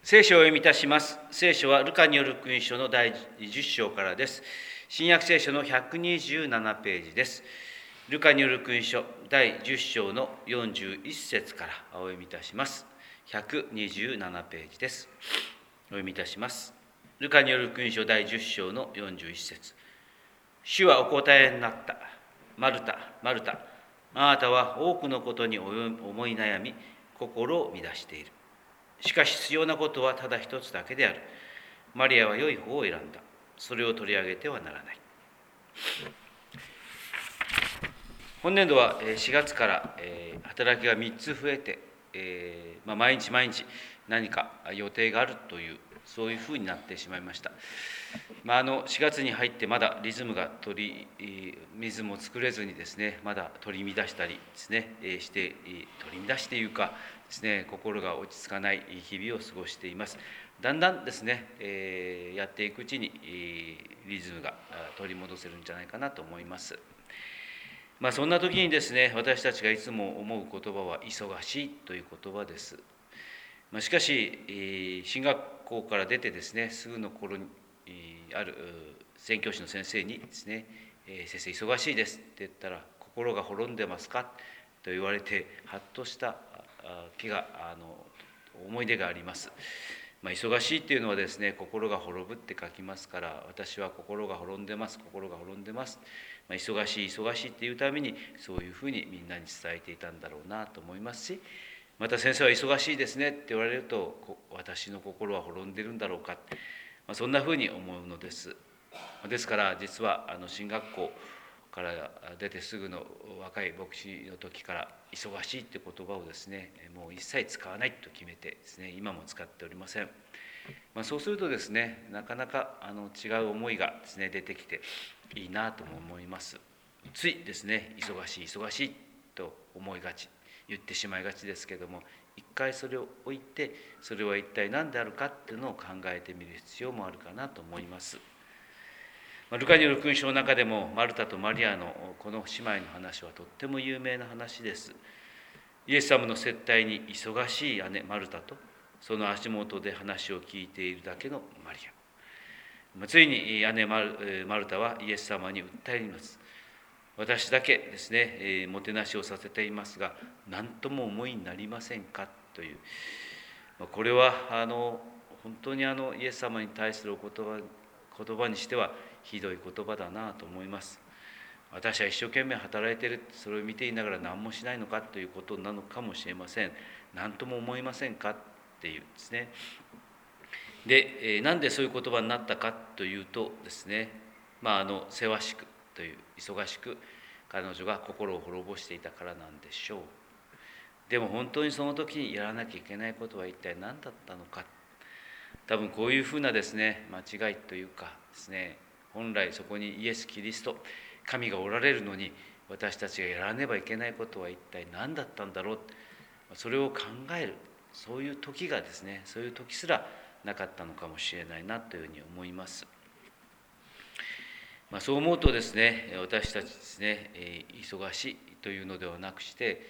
聖書を読みいたします。聖書はルカによる福音書の第10章からです。新約聖書の127ページです。ルカによる福音書第10章の41節からお読みいたします。127ページです。お読みいたします。ルカによる福音書第10章の41節。主はお答えになった。マルタ、マルタ、あなたは多くのことに思い悩み、心を乱している。しかし必要なことはただ一つだけである。マリアは良い方を選んだ。それを取り上げてはならない。本年度は4月から働きが3つ増えて、毎日毎日何か予定があるという、そういうふうになってしまいました。4月に入ってまだリズムがも作れずにですね、まだ取り乱したりですね、取り乱していうかですね、心が落ち着かない日々を過ごしています。だんだんですね、やっていくうちにリズムが取り戻せるんじゃないかなと思います。そんな時にですね、私たちがいつも思う言葉は忙しいという言葉です。しかし、進学校から出てですね、すぐの頃にある宣教師の先生にですね、先生忙しいですって言ったら、心が滅んでますかと言われて、はっとした思い出があります。忙しいっていうのはですね、心が滅ぶって書きますから、私は心が滅んでます、心が滅んでます。忙しい忙しいっていうために、そういうふうにみんなに伝えていたんだろうなと思いますし、また先生は忙しいですねって言われると、私の心は滅んでるんだろうか、そんなふうに思うのです。ですから実は進学校から出てすぐの若い牧師の時から忙しいって言葉をですね、もう一切使わないと決めてですね、今も使っておりません。そうするとですね、なかなか違う思いがですね出てきていいなとも思います。ついですね、忙しい忙しいと思いがち、言ってしまいがちですけども、一回それを置いて、それは一体何であるかっていうのを考えてみる必要もあるかなと思います。ルカによる福音書の中でもマルタとマリアのこの姉妹の話はとっても有名な話です。イエス様の接待に忙しい姉マルタと、その足元で話を聞いているだけのマリア。ついに姉マルタはイエス様に訴えます。私だけですね、もてなしをさせていますが、何とも思いになりませんかという、これは本当にイエス様に対する言葉にしてはひどい言葉だなと思います。私は一生懸命働いている、それを見ていながら何もしないのかということなのかもしれません。何とも思いませんかっていうですね。で、なんでそういう言葉になったかというとですね、せわしくという、忙しく彼女が心を滅ぼしていたからなんでしょう。でも本当にその時にやらなきゃいけないことは一体何だったのか。多分こういうふうなですね、間違いというかですね、本来そこにイエス・キリスト、神がおられるのに、私たちがやらねばいけないことは一体何だったんだろう、それを考える、そういう時がですね、そういう時すらなかったのかもしれないなというふうに思います。そう思うとですね、私たちですね、忙しいというのではなくして、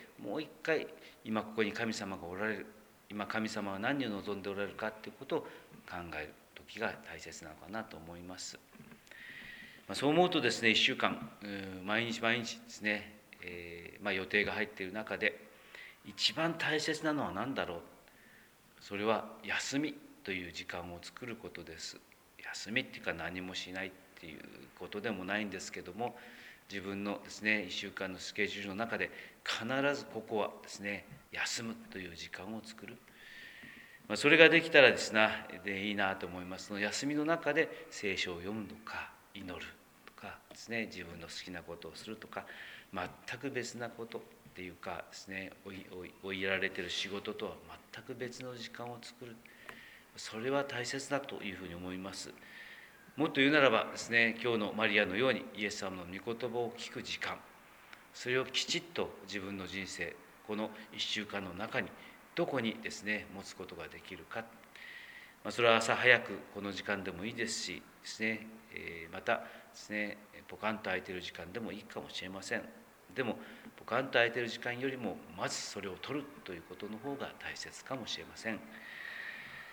もう一回今ここに神様がおられる、今神様は何を望んでおられるかということを考える時が大切なのかなと思います。そう思うとですね、1週間毎日毎日ですね、予定が入っている中で一番大切なのは何だろう。それは休みという時間を作ることです。休みっていうか何もしないっていうことでもないんですけども、自分のですね1週間のスケジュールの中で必ずここはですね休むという時間を作る。それができたらですね、いいなと思います。その休みの中で聖書を読むとか祈るとかですね、自分の好きなことをするとか、全く別なことっていうかですね、追いやられている仕事とは全く別の時間を作る。それは大切だというふうに思います。もっと言うならばですね、今日のマリアのようにイエス様の御言葉を聞く時間、それをきちっと自分の人生、この1週間の中にどこにですね持つことができるか。それは朝早くこの時間でもいいですしですね、またですねポカンと空いている時間でもいいかもしれません。でもポカンと空いている時間よりもまずそれを取るということの方が大切かもしれません。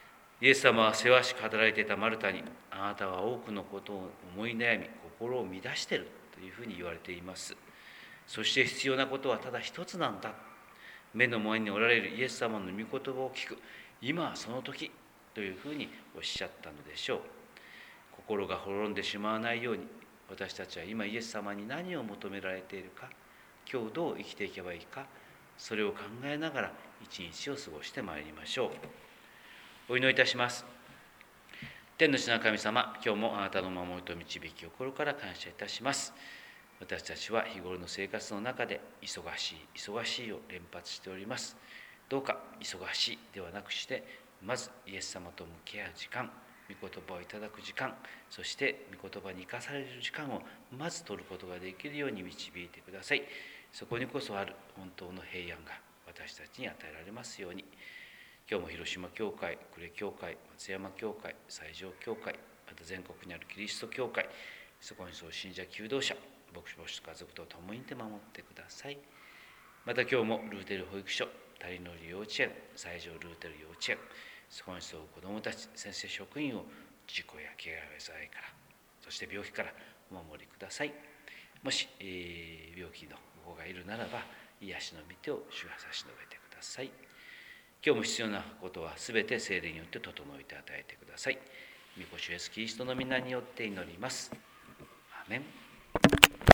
イエス様はせわしく働いていたマルタに、あなたは多くのことを思い悩み、心を乱しているというふうに言われています。そして必要なことはただ一つなんだ。目の前におられるイエス様の御言葉を聞く、今はその時というふうにおっしゃったのでしょう。心が滅んでしまわないように、私たちは今イエス様に何を求められているか、今日どう生きていけばいいか、それを考えながら一日を過ごしてまいりましょう。お祈りいたします。天の父なる神様、今日もあなたの守りと導きを心から感謝いたします。私たちは日頃の生活の中で忙しいを連発しております。どうか忙しいではなくして、まずイエス様と向き合う時間、御言葉をいただく時間、そして御言葉に生かされる時間をまず取ることができるように導いてください。そこにこそある本当の平安が私たちに与えられますように。今日も広島教会、呉教会、松山教会、西条教会、また全国にあるキリスト教会、そこにそう信者求道者、牧師家族と共にいて守ってください。また今日もルーテル保育所、谷のり幼稚園、西条ルーテル幼稚園、そこにそう子どもたち、先生職員を事故や怪我や災害から、そして病気からお守りください。もし、病気の子がいるならば、癒しの御手を主が差し伸べてください。今日も必要なことはすべて聖霊によって整えて与えてください。御子主イエスキリストの皆によって祈ります。アーメン。